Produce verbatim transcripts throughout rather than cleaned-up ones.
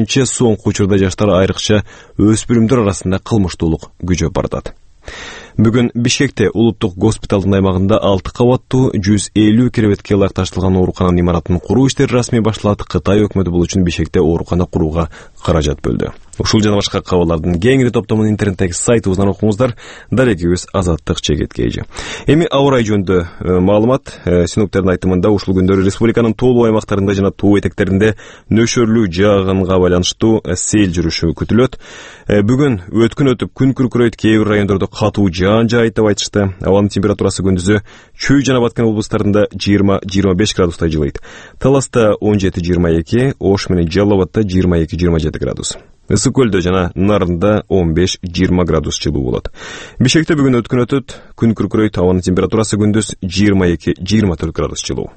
айтуучу, соңку учурда жаштар, айрыкча өспүрүмдөр арасында кылмыштуулук күчөп баратат. Бүгүн Бишкекте улуттук госпиталдын аймагында алты кабаттуу жүз элүү керебетке ылайыкташтырылган оорукананын имаратын куруу иштери расмий башталат. Кытай өкмөтү бул үчүн Бишкекте оорукана курууга каражат бөлдү. Ушул жана башка кабарлардын кеңири топтомун интернеттеги сайтыбыздан окуңуздар. Дарегибиз Азаттык Чегеткейжи. Эми аба ырайы жөнүндө маалымат. Синоптиктердин айтымында ушул күндөрү республиканын тоолуу аймактарында жана тоо этектеринде нөшөрлүү жаагынга байланыштуу сел жүрүшү күтүлөт. Бүгүн өткөн өтүп күн күркүрөйт, кээ бир райондордо катуу жаан жаайт деп айтышты. Абанын температурасы күндүзү Чүй жана Баткен облустарында жыйырма — жыйырма беш градустай жылыйт. Таласта он жети — жыйырма эки, Ош менен Жалал Абадта жыйырма эки — жыйырма жети градус. Ысык көлдө жана Нарында он беш — жыйырма градус жылуу болот. Бишкекте бүгүн өткөн өтөт, күн күркүрөйт, абанын температурасы күндүз жыйырма эки — жыйырма төрт градус жылуу.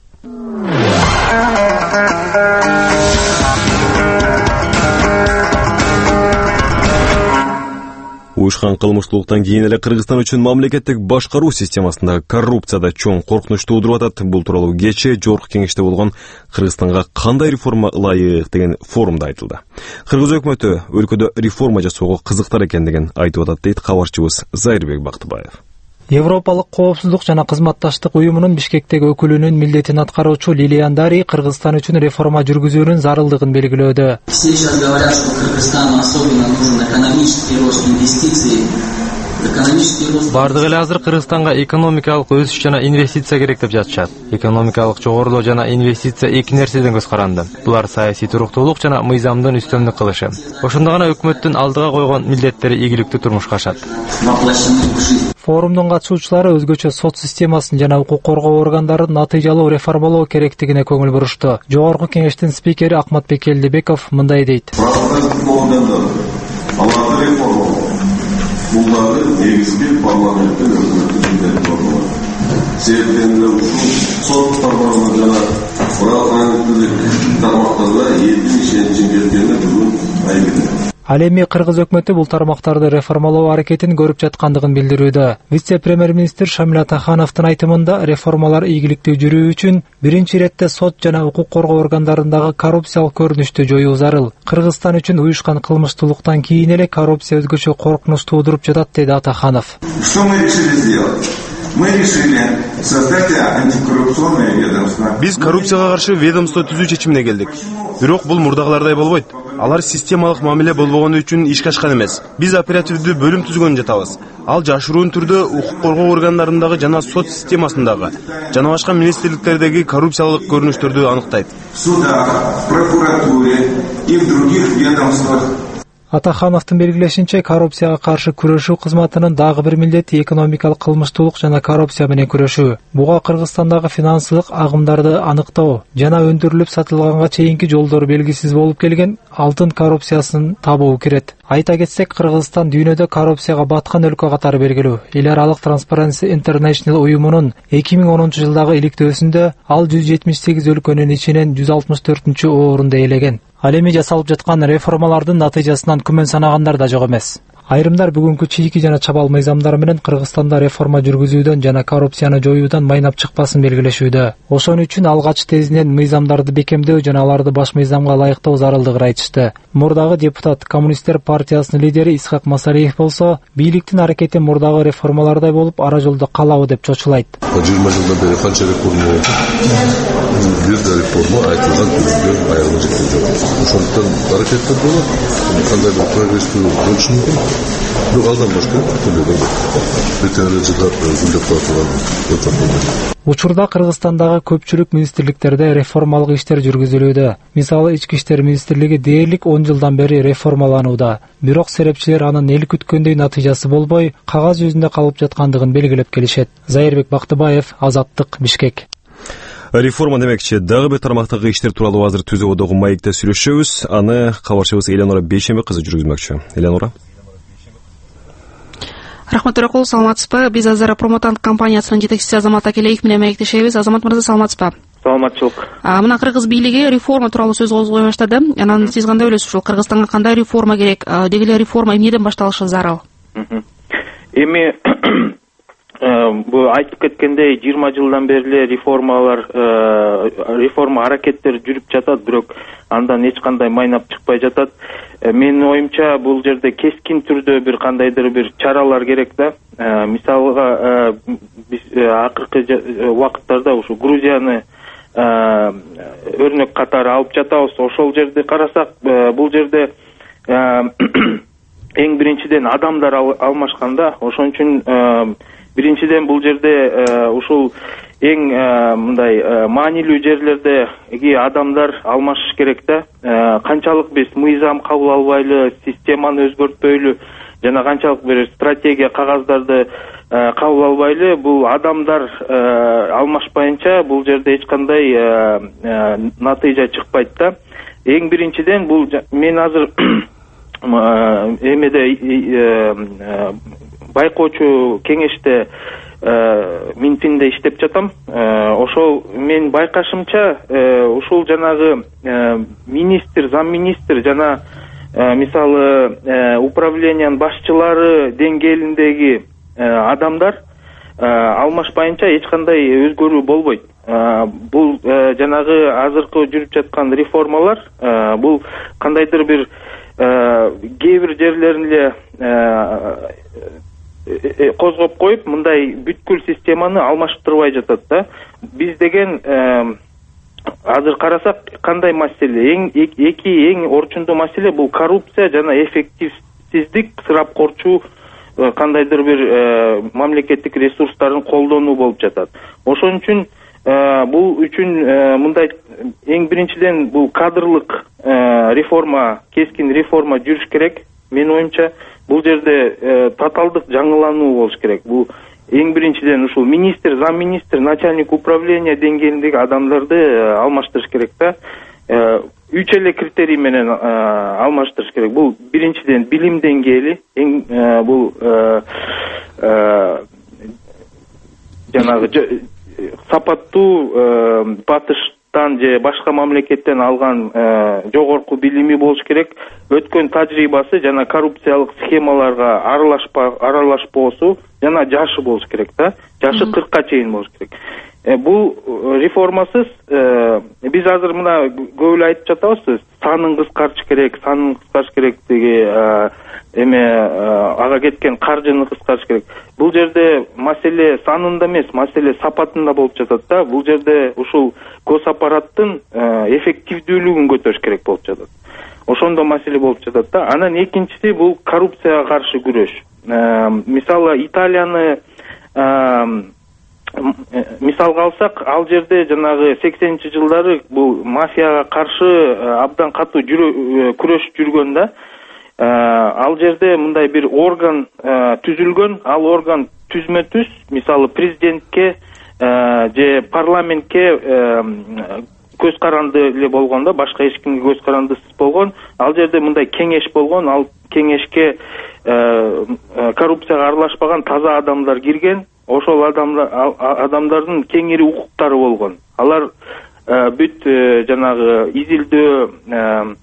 Уюшкан кылмыштуулуктан кийин эле Кыргызстан үчүн мамлекеттик башкаруу системасындагы коррупцияда чоң коркунуч туудуруп атат. Бул тууралуу кечээ жогорку кеңеште болгон Кыргызстанга кандай реформа ылайык деген форумда айтылды. Кыргыз өкмөтү өлкөдө реформа жасоого кызыктар экендигин айтып атат, дейт кабарчыбыз Зайырбек Бактыбаев. Европалык коопсуздук жана кызматташтык уюмунун Бишкектеги өкүлүнүн милдетин аткаруучу Лилиан Дарий Кыргызстан үчүн реформа жүргүзүүнүн зарылдыгын белгилөөдө. Все сейчас говорят, что Кыргызстану особенно нужен экономический рост, инвестиции. Бардыгы эле азыр Кыргызстанга экономикалык өсүш жана инвестиция керек деп жатышат. Экономикалык жогорулоо жана инвестиция эки нерседен көз каранды. Булар саясий туруктуулук жана мыйзамдын үстөмдүк кылышы. Ошондо гана өкмөттүн алдыга койгон милдеттери ийгиликтүү турмушка ашат. Форумдун катышуучулары өзгөчө сот системасын жана укук коргоо органдарын натыйжалуу реформалоо керектигине көңүл бурушту. Жогорку кеңештин спикери Акматбек Элдибеков мындай дейт. Буларды негизги парламенттин өкмөттүн милдети. Себебинде ушул сот тармагында жана парламенттик тармактарда элдин ишеничин кеткени бүгүн айгине. Ал эми Кыргыз өкмөтү бул тармактарды реформалоо аракетин көрүп жаткандыгын билдирүүдө. Вице-премьер-министр Шамил Атахановдун айтымында реформалар ийгиликтүү жүрүү үчүн биринчи иретте сот жана укук коргоо органдарындагы коррупциялык көрүнүштү жоюу зарыл. Кыргызстан үчүн уюшкан кылмыштуулуктан кийин эле коррупция өзгөчө коркунуч туудуруп жатат, деди Атаханов. Что мы решили сделать? Мы решили создать антикоррупционное ведомство. Биз коррупцияга каршы ведомство түзүү чечимине келдик. Бирок бул мурдагылардай болбойт. Алар системалык мамиле болбогону үчүн ишке ашкан эмес. Биз оперативдүү бөлүм түзгөн жатабыз. Ал жашыруун түрдө укук коргоо органдарындагы жана сот системасындагы жана башка министрликтердеги коррупциялык көрүнүштөрдү аныктайт. В судах, в прокуратуре и в других ведомствах. Атахановдун белгилешинче, коррупцияга каршы күрөшүү кызматынын дагы бир милдети экономикалык кылмыштуулук жана коррупция менен күрөшүү. Буга Кыргызстандагы финансылык агымдарды аныктоо жана өндүрүлүп сатылганга чейинки жолдор белгисиз болуп келген алтын коррупциясын табуу кирет. Айта кетсек, Кыргызстан дүйнөдө коррупцияга баткан өлкө катары белгилүү. Эл аралык Transparency International уюмунун эки миң онунчу жылдагы иликтөөсүндө ал жүз жетимиш сегиз өлкөнүн ичинен жүз алтымыш төртүнчү орунду ээлеген. Ал эми жасалып жаткан реформалардын натыйжасынан күмөн санагандар да жок эмес. Айрымдар бүгүнкү чийки жана чабал мыйзамдар менен Кыргызстанда реформа жүргүзүүдөн жана коррупцияны жоюудан майнап чыкпасын белгилешүүдө. Ошон үчүн алгач тезинен мыйзамдарды бекемдөө жана аларды баш мыйзамга ылайыктоо зарылдыгын айтышты. Мурдагы депутат Коммунисттер партиясынын лидери Исхак Масалиев болсо, бийликтин аракети мурдагы реформалардай болуп, ара жолдо калабы деп чочулайт. жыйырма жылдан бери канча реформа болду? Бир да реформа айтылган түрүндө аягына жеткен жок. Ошондуктан аракеттер болот. Кандай бир прогресстүү болушу мүмкүн. Бирок алдан башка төлөдөн бетер жылдап гүлдөп калат. Учурда Кыргызстандагы көпчүлүк министрликтерде реформалык иштер жүргүзүлүүдө. Мисалы, Ички иштер министрлиги дээрлик он жылдан бери реформаланууда. Бирок серепчилер анын эл күткөндөй натыйжасы болбой, кагаз жүзүндө калып жаткандыгын белгилеп келишет. Зайырбек Бактыбаев, Азаттык, Бишкек. Реформа демекчи, дагы бир тармактагы иштер тууралуу азыр түзүүдөгү маекте сүйлөшөбүз. Аны кабарчыбыз Элеонора Бейшембек кызы жүргүзмөкчү. Элеонора. Рахмат Төрөкул, саламатсызбы? Биз азыр Промотанк компаниясынын жетекчиси Азамат Акелеев менен маектешебиз. Азамат мырза, саламатсызбы? Саламатчылык. Мына Кыргыз бийлиги реформа тууралуу сөз козгой баштады. Анан сиз кандай ойлойсуз? Ушул Кыргызстанга кандай реформа керек? Деги эле реформа эмнеден башталышы зарыл? Эми бул айтып кеткендей жыйырма жылдан бери эле реформалар реформа аракеттери жүрүп жатат, бирок андан эч кандай майнап чыкпай жатат. Менин оюмча бул жерде кескин түрдө бир кандайдыр бир чаралар керек да. Мисалга биз акыркы убакыттарда ушу Грузияны өрнөк катары алып жатабыз. Ошол жерди карасак, бул жерде эң биринчиден адамдар алмашканда, ошон үчүн биринчиден бул жерде ушул эң мындай маанилүү жерлердеги адамдар алмашыш керек да. Канчалык биз мыйзам кабыл албайлы, системаны өзгөртпөйлү жана канчалык бир стратегия кагаздарды кабыл албайлы, бул адамдар алмашпайынча бул жерде эч кандай натыйжа чыкпайт да. Эң биринчиден бул мен азыр эмеде байкоочу кеңеште Минфинде иштеп жатам. Ошол мен байкашымча ушул жанагы министр, замминистр жана мисалы управлениянын башчылары деңгээлиндеги адамдар алмашпайынча эч кандай өзгөрүү болбойт. Бул жанагы азыркы жүрүп жаткан реформалар бул кандайдыр бир кээ бир жерлерин эле козгоп коюп, мындай бүткүл системаны алмаштырбай жатат да. Биз деген азыр карасак кандай маселе? Эң эки эң орчундуу маселе бул коррупция жана эффективсиздик, сырапкорчу кандайдыр бир мамлекеттик ресурстарын колдонуу болуп жатат. Ошон үчүн бул үчүн мындай эң биринчиден бул кадрлык реформа, кескин реформа жүрүш керек. Менин оюмча бул жерде тоталдык жаңылануу болуш керек. Бул эң биринчиден ушул министр, замминистр, начальник управления деңгээлиндеги адамдарды алмаштырыш керек да. Үч эле критерий менен алмаштырыш керек. Бул биринчиден билим деңгээли, эң бул жанагы сапаттуу батыштан же башка мамлекеттен алган жогорку билими болуш керек. Өткөн тажрыйбасы жана коррупциялык схемаларга аралашпоосу жана жашы болуш керек да. Жашы кыркка чейин болуш керек. Бул реформасыз биз азыр мына көп эле айтып жатабыз, санын кыскартыш керек, санын кыскартыш керек деги эме ага кеткен каржыны кыскартыш керек. Бул жерде маселе санында эмес, маселе сапатында болуп жатат да. Бул жерде ушул госаппараттын эффективдүүлүгүн көтөрүш керек болуп жатат. Ошондо маселе болуп жатат да. Анан экинчиси бул коррупцияга каршы күрөш. Мисалы Италияны мисалга алсак, ал жерде жанагы сексенинчи жылдары бул мафияга каршы абдан катуу күрөш жүргөн да. Ал жерде мындай бир орган түзүлгөн, ал орган түзмө-түз, мисалы президентке же парламентке көз каранды эле болгон да, башка эч кимге көз карандысыз болгон. Ал жерде мындай кеңеш болгон, ал кеңешке коррупцияга аралашпаган таза адамдар кирген. Ошол адамдар адамдардын кеңири укуктары болгон. Алар бүт жанагы изилдөө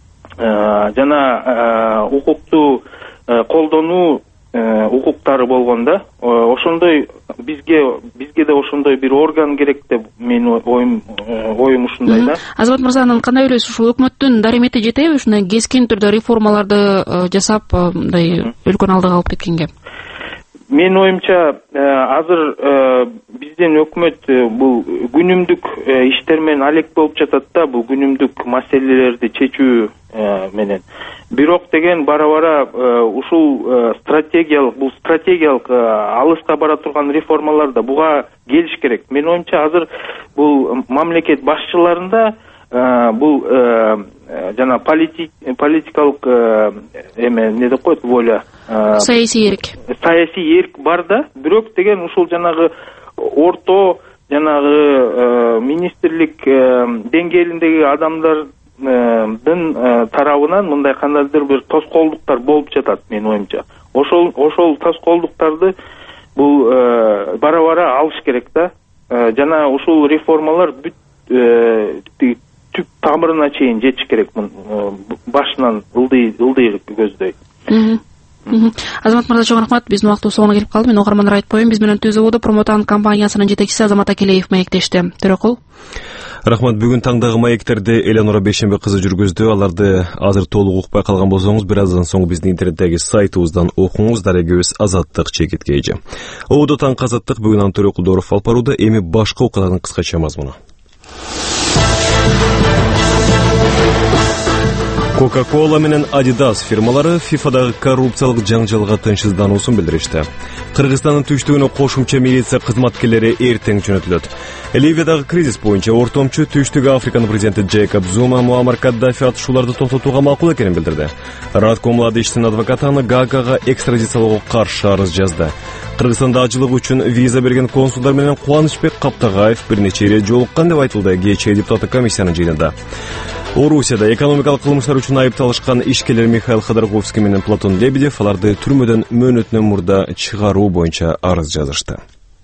жана укукту колдонуу укуктары болгон да. Ошондой бизге бизге да ошондой бир орган керек деп менин оюм оюм ушундай да. Азамат мырза, анан кандай ойлойсуз, ушул өкмөттүн даремети жетеби ушундай кескин түрдө реформаларды жасап мындай өлкөнү алдыга алып кеткенге? Менин оюмча азыр биздин өкмөт бул күнүмдүк иштер менен алек болуп жатат да, бул күнүмдүк маселелерди чечүү менен. Бирок деген бара-бара ушул стратегиялык, бул стратегиялык алыска бара турган реформалар да буга келиш керек. Менин оюмча азыр бул мамлекет башчыларында бул жана политикалык эме не деп коет, воля, саясий эрк. Саясий эрк бар да, бирок деген ушул жанагы орто жанагы министрлик деңгээлиндеги адамдардын тарабынан мындай кандайдыр бир тоскоолдуктар болуп жатат менин оюмча. Ошол ошол тоскоолдуктарды бул бара-бара алыш керек да. Жана ушул реформалар бүт түп тамырына чейин жетиш керек, башынан ылдый ылдый көздөй. Азамат мырза, чоң рахмат. Биздин убактыбыз соңуна келип калды. Мен угармандар айтып коеюн, биз менен Түз Ободо Промотан компаниясынын жетекчиси Азамат Акелеев маектешти. Төрөкул. Рахмат. Бүгүн таңдагы маектерди Эленора Бейшембе кызы жүргүздү. Аларды азыр толук укпай калган болсоңуз, бир аздан соң биздин интернеттеги сайтыбыздан окуңуз. Дарегибиз Азаттык чекитке эже. Ободо таң Азаттык бүгүн Антон Кулдоров алып барууда. Эми башка окуялардын кыскача мазмуну. Coca-Cola менен Adidas фирмалары ФИФАдагы коррупциялык жаңжалга тынчсыздануусун билдиришти. Кыргызстандын түштүгүнө кошумча милиция кызматкерлери эртең жөнөтүлөт. Ливиядагы кризис боюнча ортомчу Түштүк Африканын президенти Джейкоб Зума Муаммар Каддафи атышууларды токтотууга макул экенин билдирди. Радко Младичтин адвокаты аны Гаагага экстрадициялоого каршы арыз жазды. Кыргызстанда ажылык үчүн виза берген консулдар менен Кубанычбек Каптагаев бир нече ирет жолуккан деп айтылды ГЧ депутаттык комиссиянын жыйынында. Орусияда экономикалык кылмыштар үчүн айыпталышкан ишкерлер Михаил Ходорковский менен Платон Лебедев аларды түрмөдөн мөөнөтүнөн мурда чыгаруу боюнча арыз жазышты.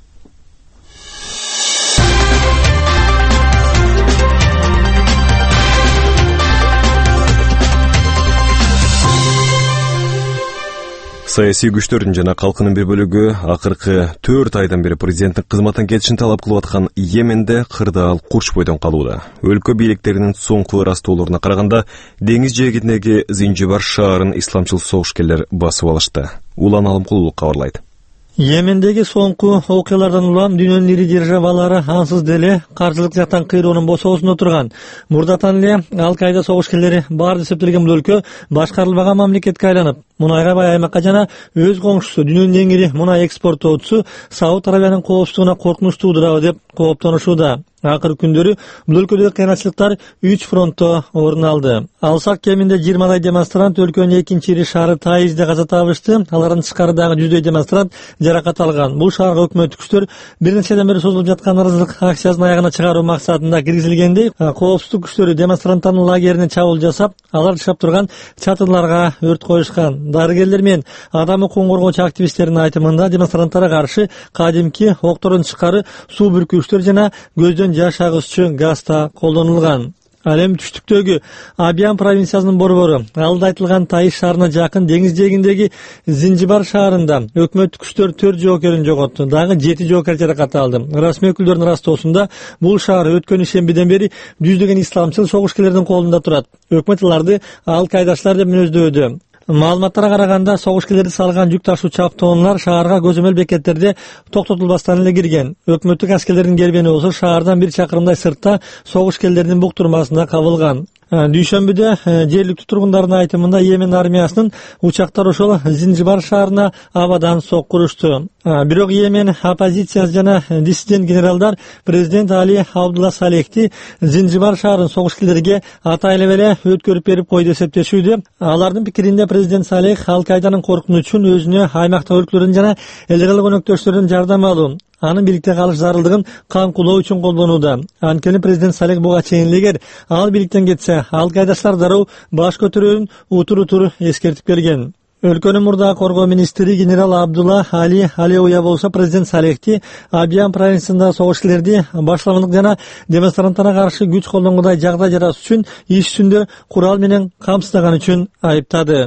Саясий күчтөрдүн жана калкынын бир бөлүгү акыркы төрт айдан бери президенттин кызматтан кетишин талап кылып аткан Йеменде кырдаал курч бойдон калууда. Өлкө бийликтеринин соңку ырастоолоруна караганда деңиз жээгиндеги Зинжибар шаарын исламчыл согушкерлер басып алышты. Улан Алымкулулук кабарлайт. Йемендеги соңку окуялардан улам дүйнөнүн ири державалары ансыз деле каржылык жактан кыйроонун босоосунда турган. Мурдатан эле Ал-Каида согушкерлери бар эсептелген бул өлкө башкарылбаган мамлекетке айланып, мунайга бай аймакка жана өз коңшусу дүйнөнүн эң ири мунай экспорттоочусу Сауд Арабиянын коопсуздугуна коркунуч туудурабы деп кооптонушууда. Акыркы күндөрү бул өлкөдөгү кыйынчылыктар үч фронтто орун алды. Алсак кеминде жыйырмадай демонстрант өлкөнүн экинчи ири шаары Таизде каза табышты. Алардын тышкарыдагы жүздөй демонстрант жаракат алган. Бул шаарга өкмөттүк күчтөр бир нечеден бери созулуп жаткан нааразычылык акциясын аягына чыгаруу максатында киргизилгендей, коопсуздук күчтөрү демонстранттардын лагерине чабуул жасап, алар жашап турган чатырларга өрт коюшкан. Дарыгерлер менен адам укугун коргоочу активисттердин айтымында демонстранттарга каршы кадимки октордун тышкары суу бүркүүчтөр жана көздөн жаш агызчу газ да колдонулган. Ал эми түштүктөгү Абиян провинциясынын борбору алда айтылган Таиз шаарына жакын деңиз жээгиндеги Зинжибар шаарында өкмөттүк күчтөр төрт жоокерин жоготту. Дагы жети жоокер жаракат алды. Расмий өкүлдөрдүн ырастоосунда бул шаар өткөн ишембиден бери жүздөгөн исламчыл согушкерлердин колунда турат. Өкмөт аларды Ал-Каидачлар деп мүнөздөдү. Маалыматтарга караганда согушкерлерди салган жүк ташуучу автоунаалар шаарга көзөмөл бекеттерде токтотулбастан эле кирген. Өкмөттүк аскерлердин келбени болсо шаардан бир чакырымдай сыртта согушкерлердин буктурмасында кабылган. Дүйшөмбүдө жергиликтүү тургундардын айтымында Йемен армиясынын учактар ошол Зинжибар шаарына абадан сокку урушту. Бирок Йемен оппозициясы жана диссидент генералдар президент Али Абдулла Салехти Зинжибар шаарын согушкерлерге атайлап эле өткөрүп берип койду деп эсептешүүдө. Алардын пикиринде президент Салех Ал-Каиданын коркунучун өзүнө аймактагы өлкөлөрдүн жана эл аралык өнөктөштөрдүн жардам алуу, анын бийликте калыш зарылдыгын камкулоо үчүн колдонууда. Анткени президент Салех буга чейин эгер ал бийликтен кетсе, Ал-Каидачлар дароо баш көтөрүүнүн утур-утур эскертип келген. Өлкөнүн мурдагы коргоо министри генерал Абдулла Али Алеуя болсо президент Салехти Абиян провинциясындагы согушкерлерди башламалык жана демонстранттарга каршы күч колдонгудай жагдай жаратуу үчүн иш үстүндө курал менен камсыздаган үчүн айыптады.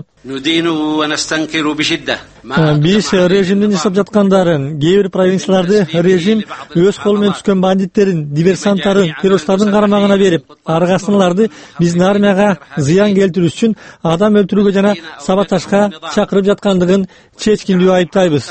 Биз режимдин жасап жаткандарын, кээ бир провинцияларды режим өз колу менен түшкөн бандиттерин, диверсанттарын, террористтардын карамагына берип, аргасынларды биздин армияга зыян келтирүү үчүн адам өлтүрүүгө жана саботажга чакырып жаткандыгын чечкиндүү айыптайбыз.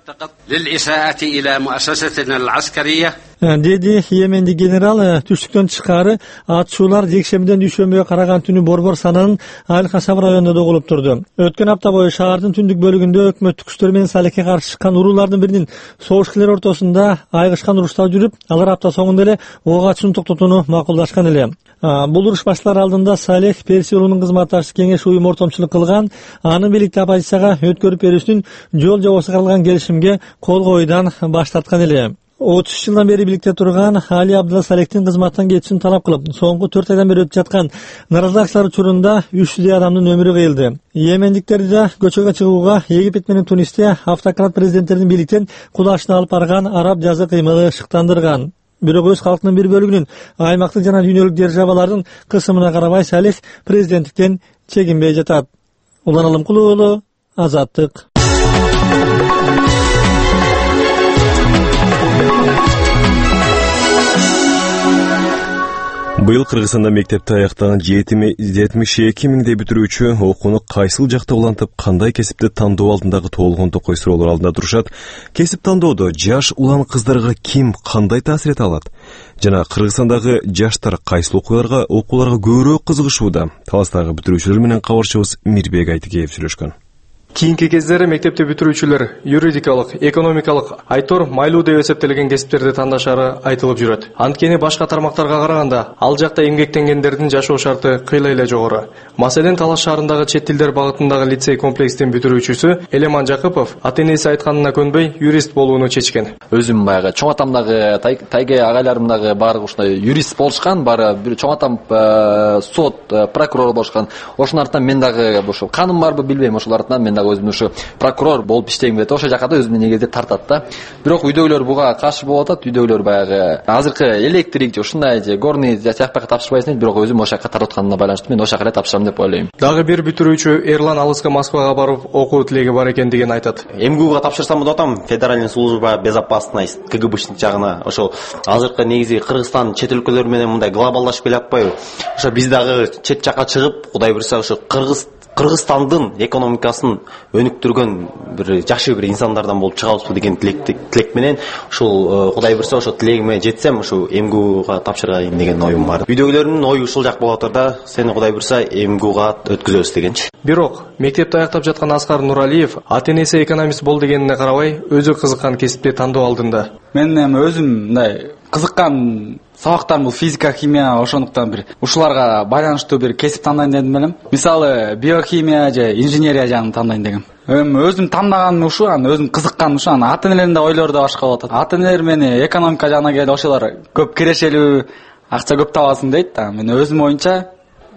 Деди Йеменди генерал. Түштүктөн тышкары атышуулар жекшембиден дүйшөмбүгө караган түнү борбор сананын Аль-Хасаб районунда да болуп турду. Өткөн апта бою шаардын түндүк бөлүгүндө өкмөттүк күчтөр менен Салехке каршы чыккан уруулардын биринин согушкерлер ортосунда айгышкан урушта жүрүп, алар апта соңунда эле ок атышууну токтотууну макулдашкан эле. Бул уруш башталар алдында Салех Перси уулунун кызматташчы кеңеш уюму ортомчулук кылган, анын бийликти оппозицияга өткөрүп берүүсүнүн жол жобосу каралган келишимге кол коюудан баш тарткан эле. отуз үч жылдан бери бийликте турган Али Абдулла Салехтин кызматтан кетишин талап кылып, соңку төрт айдан бери өтүп жаткан нааразычылык акциялар учурунда үч жүздөй адамдын өмүрү кыйылды. Йемендиктерди да көчөгө чыгууга Египет менен Тунисте автократ президенттердин бийликтен кудашын алып барган араб жазы кыймылы шыктандырган. Бирок өз калкынын бир бөлүгүнүн аймактык жана дүйнөлүк державалардын кысымына карабай Салех президенттиктен чегинбей жатат. Улан Алымкулуу, Азаттык. Быйыл Кыргызстанда мектепти аяктаган жетимиш эки миңдей бүтүрүүчү окууну кайсыл жакта улантып, кандай кесипти тандоо алдындагы толгон токой суроолор алдында турушат. Кесип тандоодо жаш улан кыздарга ким кандай таасир эте алат? Жана Кыргызстандагы жаштар кайсыл окуяларга, окууларга көбүрөөк кызыгышууда? Таластагы бүтүрүүчүлөр менен кабарчыбыз Мирбек Айтикеев сүйлөшкөн. Кийинки кездери мектепти бүтүрүүчүлөр юридикалык, экономикалык, айтор, майлуу деп эсептелген кесиптерди тандашары айтылып жүрөт. Анткени башка тармактарга караганда ал жакта эмгектенгендердин жашоо шарты кыйла эле жогору. Маселен, Талас шаарындагы чет тилдер багытындагы лицей комплекстин бүтүрүүчүсү Элеман Жакыпов ата-энеси айтканына көнбөй юрист болууну чечкен. Өзүм баягы чоң атамдагы, тайге агайларымдагы баары ушундай юрист болушкан, баары бир чоң атам сот прокурор болушкан. Ошонун артынан мен дагы ошо канун барбы билбейм, ошолор артынан мен дагы өзүм ушу прокурор болуп иштейм деп ошо жакка да өзүмдүн негизде тартат да. Бирок үйдөгүлөр буга каршы болуп атат. Үйдөгүлөр баягы азыркы электрик же ушундай же горный техникага тапшырбайсың дейт, бирок өзүм ошол жакка тартып атканына байланыштуу мен ошол жакка эле тапшырам деп ойлойм. Дагы бир бүтүрүүчү Эрлан алыска Москвага барып окуу тилеги бар экендигин айтат. МГУга тапшырсам деп атам, Федеральная служба безопасности КГБшник жагына. Ошол азыркы негизи Кыргызстан чет өлкөлөр менен мындай глобалдашып келатпайбы? Ошо биз дагы чет жакка чыгып, Кудай буйрса ошо Кыргыз Кыргызстандын экономикасын өнүктүргөн бир жакшы бир инсандардан болуп чыгабызбы деген тилек менен ушул Кудай буйрса ошо тилегиме жетсем, ушу МГУга тапшырайын деген оюм бар. Үйдөгүлөрүмдүн ою ушул жак болуп атыр да, сени Кудай буйрса МГУга өткүзөбүз дегенчи. Бирок мектепти аяктап жаткан Аскар Нуралиев ата-энеси экономист бол дегенине карабай, өзү кызыккан кесипти тандоо алдында. Мен өзүм мындай кызыккан сабактар бул физика, химия, ошондуктан бир ушуларга байланыштуу бир кесип тандайын дедим элем. Мисалы, биохимия же инженерия жагын тандайын дегем. Эми өзүм тандаганым ушу, аны өзүм кызыккан ушу, аны ата-энелердин да ойлору да башка болот. Ата-энелер мени экономика жагына келип ошолор көп кирешелүү, акча көп табасың дейт да. Мен өзүм оюнча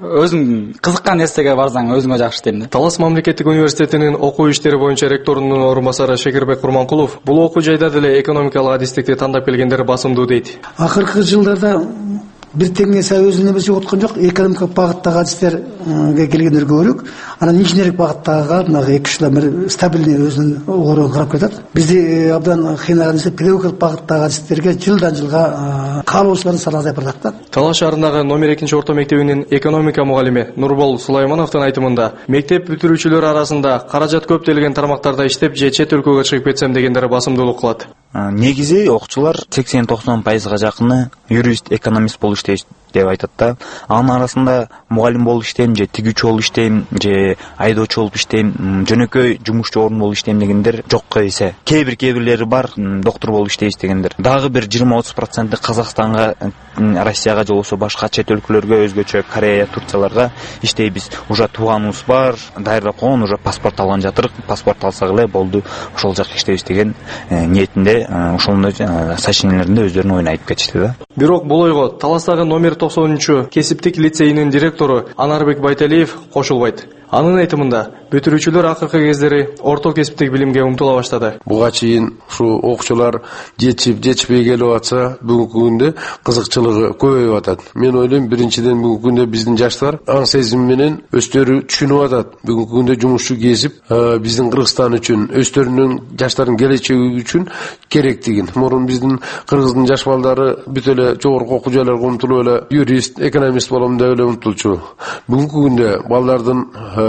өзүң кызыккан нерсеге барсаң өзүңө жакшы дейм да. Талас мамлекеттик университетинин окуу иштери боюнча ректорунун орун басары Шекербек Курманкулов бул окуу жайда деле экономикалык адистикти тандап келгендер басымдуу дейт. Акыркы жылдарда бир тең нерсе өзүнө эмес өткөн жок. Экономикалык багыттагы адистерге келгендер көбүрөөк. Анан инженерлик багыттагы мына эки үч жыл стабильный өзүнүн огорогун карап кетет. Бизди абдан кыйнаган нерсе педагогикалык багыттагы адистерге жылдан жылга каалоочулардын саны азайып барат да. Талас шаарындагы номер экинчи орто мектебинин экономика мугалими Нурбол Сулаймановдун айтымында, мектеп бүтүрүүчүлөр арасында каражат көп делген тармактарда иштеп же чет өлкөгө чыгып кетсем дегендер басымдуулук кылат. Негизи окуучулар сексен токсон пайызга жакыны юрист, экономист болуп иштейт деп айтат да. Анын арасында мугалим болуп иштейм же тигүүчү болуп иштейм же айдоочу болуп иштейм, жөнөкөй жумушчу орун болуп иштейм дегендер жокко эсе. Кээ бир кээ бирлери бар, доктор болуп иштейбиз дегендер. Дагы бир жыйырма отуз проценти Казакстанга, Россияга же болбосо башка чет өлкөлөргө, өзгөчө Корея, Турцияларга иштейбиз. Уже тууганыбыз бар, даярдап койгон, уже паспорт алган жатыр, паспорт алсак эле болду, ошол жакка иштейбиз деген ниетинде ошондой сочинениялеринде өздөрүнүн оюн айтып кетишти да. Бирок бул ойго Таластагы номер токсонунчу кесиптик лицейинин директору Анарбек Байталиев кошулбайт. Анын айтымында, бүтүрүүчүлөр акыркы кездери орто кесиптик билимге умтула баштады. Буга чейин ушу окуучулар жетип, жетишпей келип атса, бүгүнкү күндө кызыкчылыгы көбөйүп атат. Мен ойлойм, биринчиден бүгүнкү күндө биздин жаштар аң сезим менен өздөрү түшүнүп атат. Бүгүнкү күндө жумушчу кесип биздин Кыргызстан үчүн, өздөрүнүн жаштардын келечеги үчүн керектигин. Мурун биздин Кыргыздын жаш балдары бүт эле жогорку окуу жайларга умтулуп эле юрист, экономист болом деп эле умтулчу. Бүгүнкү күндө балдардын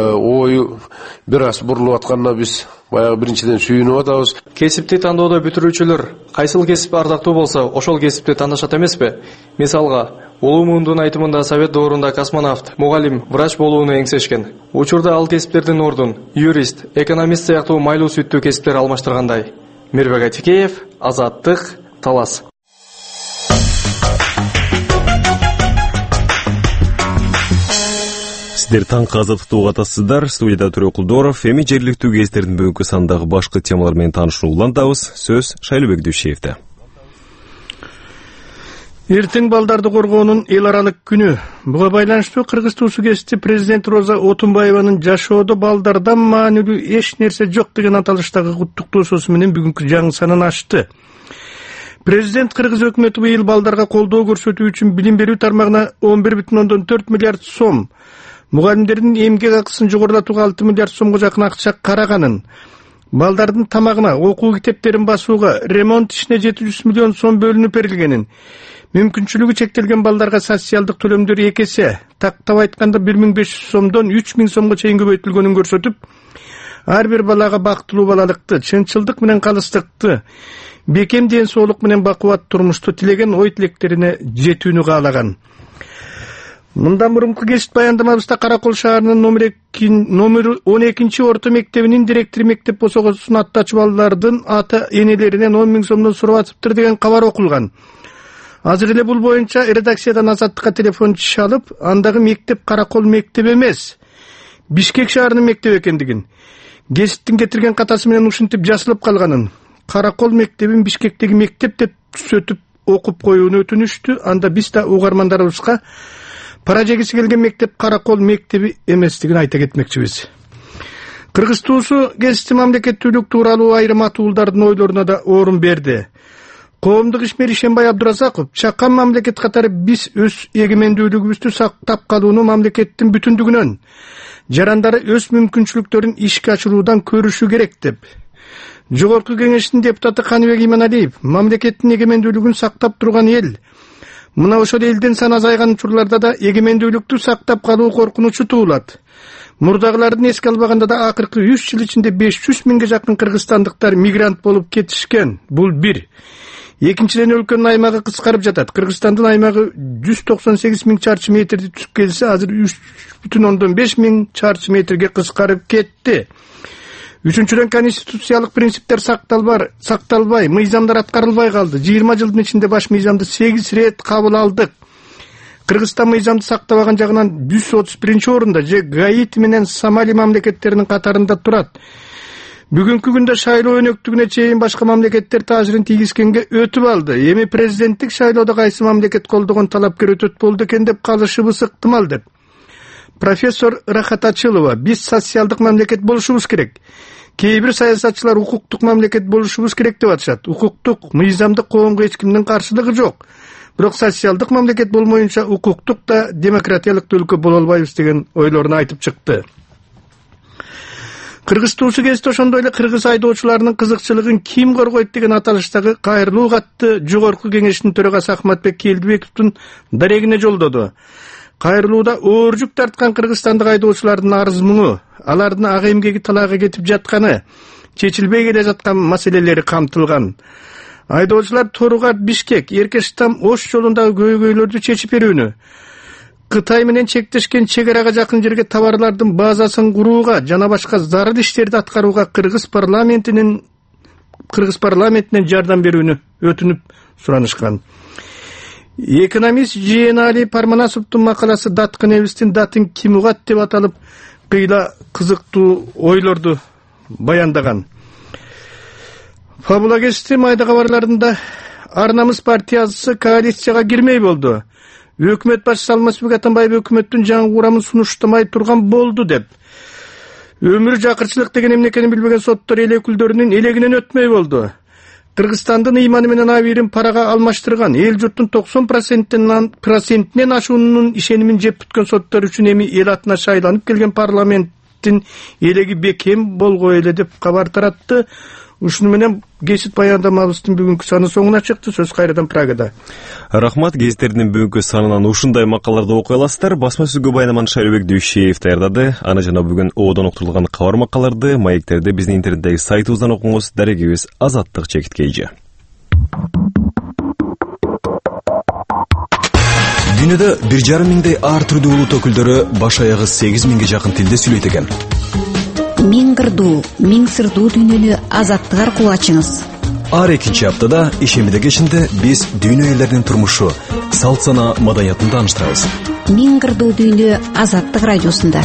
ою бир аз бурулуп атканына биз баягы биринчиден сүйүнүп атабыз. Кесипти тандоодо бүтүрүүчүлөр кайсыл кесип ардактуу болсо, ошол кесипти тандашат эмеспи? Мисалга, Улумундун айтымында совет доорунда космонавт, мугалим, врач болууну эңсешкен. Учурда ал кесиптердин ордун юрист, экономист сыяктуу майлуу сүттүү кесиптер алмаштыргандай. Мирбек Айтикеев, Азаттык, Талас. Сиздер таңкы азаттыкты угатасыздар. Студияда Төрө Кулдоров, эми жергиликтүү гезиттердин бүгүнкү сандагы башкы темалар менен таанышууну улантабыз. Сөз Шайлыбек Дүйшеевде. Эртең балдарды коргоонун эл аралык күнү. Буга байланыштуу Кыргыз туусу кести президент Роза Отунбаеванын жашоодо балдардан маанилүү эч нерсе жок деген аталыштагы куттуктуу сөзү менен бүгүнкү жаңы санын ачты. Президент Кыргыз өкмөтү быйыл балдарга колдоо көрсөтүү үчүн билим берүү тармагына он бир бүтүн ондон төрт миллиард сом, мугалимдердин эмгек акысын жогорулатууга алты миллиард сомго жакын акча караганын, балдардын тамагына, окуу китептерин басууга, ремонт ишине жети жүз миллион сом бөлүнүп берилгенин, мүмкүнчүлүгү чектелген балдарга социалдык төлөмдөр эки эсе, тактап айтканда бир миң беш жүз сомдон үч миң сомго чейин көбөйтүлгөнүн көрсөтүп, ар бир балага бактылуу балалыкты, чынчылдык менен калыстыкты, бекем ден соолук менен бакубат турмушту тилеген ой тилектерине жетүүнү каалаган. Мындан мурунку кесип баяндамабызда Каракол шаарынын номер он экинчи орто мектебинин директору мектеп босогосун аттачу балдардын ата энелеринен он миң сомдон сурап атыптыр деген кабар окулган. Азыр эле бул боюнча редакциядан Азаттыкка телефон чалып, андагы мектеп Каракол мектеп эмес, Бишкек шаарынын мектеби экендигин, кесиптин кетирген катасы менен ушинтип жазылып калганын, Каракол мектебин Бишкектеги мектеп деп түзөтүп окуп коюуну өтүнүштү. Анда биз да угармандарыбызга пара жегиси келген мектеп Каракол мектеби эместигин айта кетмекчибиз. Кыргыз туусу кесиптин мамлекеттүүлүк тууралуу айрым атуулдардын ойлоруна да орун берди. Коомдук ишмер Ишенбай Абдуразаков, чакан мамлекет катары биз өз эгемендүүлүгүбүздү сактап калууну мамлекеттин бүтүндүгүнөн, жарандары өз мүмкүнчүлүктөрүн ишке ашыруудан көрүшү керек деп. Жогорку кеңештин депутаты Каныбек Иманалиев, мамлекеттин эгемендүүлүгүн сактап турган эл, мына ошол элдин саны азайган учурларда да эгемендүүлүктү сактап калуу коркунучу туулат. Мурдагылардын эске албаганда да акыркы үч жыл ичинде беш жүз миңге жакын кыргызстандыктар мигрант болуп кетишкен. Бул бир. Экинчиден, өлкөнүн аймагы кыскарып жатат. Кыргызстандын аймагы жүз токсон сегиз миң чарчы метрди түзүп келсе, азыр үч бүтүн ондон беш миң чарчы метрге кыскарып кетти. Үчүнчүдөн, конституциялык принциптер сакталбай, сакталбай, мыйзамдар аткарылбай калды. жыйырма жылдын ичинде баш мыйзамды сегиз рет кабыл алдык. Кыргызстан мыйзамды сактабаган жагынан жүз отуз биринчи орунда, же Гаити менен Сомали мамлекеттеринин катарында турат. Бүгүнкү күндө шайлоо өнөктүгүнө чейин башка мамлекеттер таасирин тийгизгенге өтүп алды. Эми президенттик шайлоодо кайсы мамлекет колдогон талапкер өтөт болду экен деп калышыбыз ыктымал деп. Профессор Рахат Ачылова, биз социалдык мамлекет болушубуз керек. Кээ бир саясатчылар укуктук мамлекет болушубуз керек деп атышат. Укуктук, мыйзамдык коомго эч кимдин каршылыгы жок. Бирок социалдык мамлекет болмоюнча укуктук да демократиялык өлкө боло албайбыз деген ойлорун айтып чыкты. Кыргыз туусу кесте ошондой эле кыргыз айдоочуларынын кызыкчылыгын ким коргойт деген аталыштагы кайрылуу катты жогорку кеңештин төрагасы Ахматбек Келдибековдун дарегине жолдоду. Кайрылууда оор жүк тарткан кыргызстандык айдоочулардын арыз муңу, алардын ак эмгеги талаага кетип жатканы, чечилбей келе жаткан маселелери камтылган. Айдоочулар Торугат Бишкек, Эркештам Ош жолундагы көйгөйлөрдү чечип берүүнү, Кытай менен чектешкен чегарага жакын жерге товарлардын базасын курууга жана башка зарыл иштерди аткарууга Кыргыз парламентинин Кыргыз парламентинен жардам берүүнү өтүнүп суранышкан. Экономист Жээнали Парманасовдун макаласы Даткын эбистин датын ким угат деп аталып, кыйла кызыктуу ойлорду баяндаган. Фабула кести майда кабарларында Ар-Намыс партиясы коалицияга кирмей болду. Өкмөт башчысы Алмазбек Атамбаев өкмөттүн жаңы курамын сунуштамай турган болду деп. Өмүр жакырчылык деген эмнекени билбеген соттор эл өкүлдөрүнүн элегинен өтмөй болду. Кыргызстандын ыйманы менен абийирин парага алмаштырган, эл журттун токсон процентинен ашуунун ишенимин жеп бүткөн соттор үчүн эми эл атына шайланып келген парламенттин элеги бекем болгой эле деп кабар таратты. Ушуну менен кесип баяндамабыздын бүгүнкү саны соңуна чыкты. Сөз кайрадан Прагада. Рахмат. Гезиттердин бүгүнкү санынан ушундай макалаларды окуй аласыздар. Басма сөзгө Байнаман Шайлообек Дүйшеев даярдады. Аны жана бүгүн Оодон уктурулган кабар макалаларды, маектерди биздин интернеттеги сайтыбыздан окуңуз. Дарегибиз Азаттык Чекиткейжи. Дүйнөдө бир жарым миңдей ар түрдүү улут өкүлдөрү баш аягы сегиз миңге жакын тилде сүйлөйт экен. Миң кырдуу, миң сырдуу дүйнөнү азаттык аркылуу ачыңыз. Ар экинчи аптада ишембиде кечинде биз дүйнө элдеринин турмушу, салт сана, маданиятын тааныштырабыз. Миң кырдуу дүйнө Азаттык радиосунда.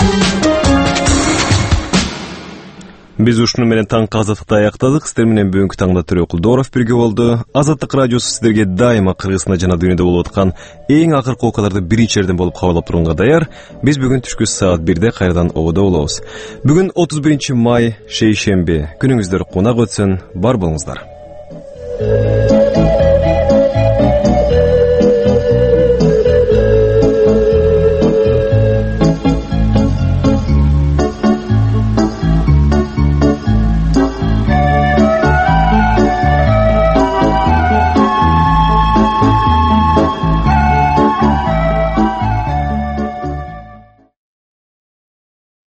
Биз ушуну менен таңкы азаттыкты аяктадык. Сиздер менен бүгүнкү таңда Төрө Кулдоров бирге болду. Азаттык радиосу сиздерге дайыма Кыргызстанда жана дүйнөдө болуп аткан эң акыркы окуяларды биринчи жерден болуп кабарлап турганга даяр. Биз бүгүн түшкү саат бирде кайрадан Оодо болобуз. Бүгүн отуз биринчи май, шейшемби. Күнүңүздөр кунак өтсүн. Бар болуңуздар.